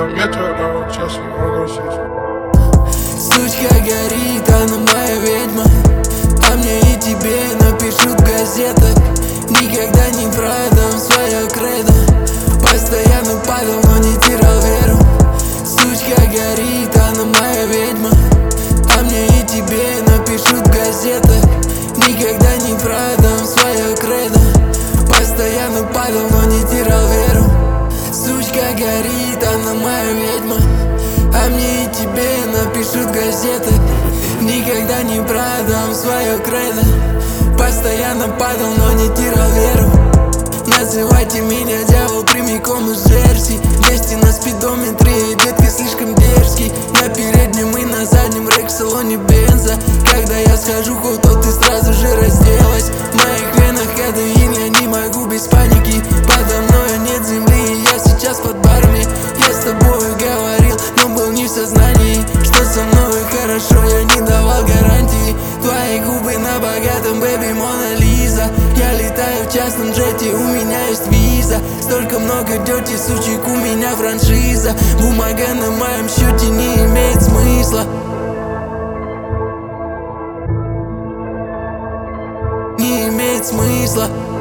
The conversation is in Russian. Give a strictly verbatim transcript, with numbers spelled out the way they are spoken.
километра, сейчас не могу сесть. Сучка горит, она моя ведьма, а мне и тебе напишут в газетах. Никогда не продам свое кредо, постоянно падал, но не терял веру. Сучка горит, она моя ведьма, а мне и тебе напишут в газетах. Никогда не продам свое кредо, постоянно падал, но не терял веру. Сучка горит, она моя ведьма, а мне и тебе напишут в газетах. Никогда не продам свое кредо, постоянно падал, но не терял веру. Называйте меня дьявол прямиком из Джерси. двести на спидометре, детка слишком дерзкий. На переднем и на заднем рейк-салоне бенза. Когда я схожу в то ты сразу же разделась. В моих венах кадеин, я не могу без паники. Подо мною нет земли, я сейчас под барами. Я с тобою говорил, но был не в сознании. Что со мной хорошо, я не давал гарантии. Твои губы на богатом, бэби, Мона Лиза. Я летаю в частном джете, у меня есть виза. Столько много дёрти, сучек, у меня франшиза. Бумага на моем счете не имеет смысла. Не имеет смысла.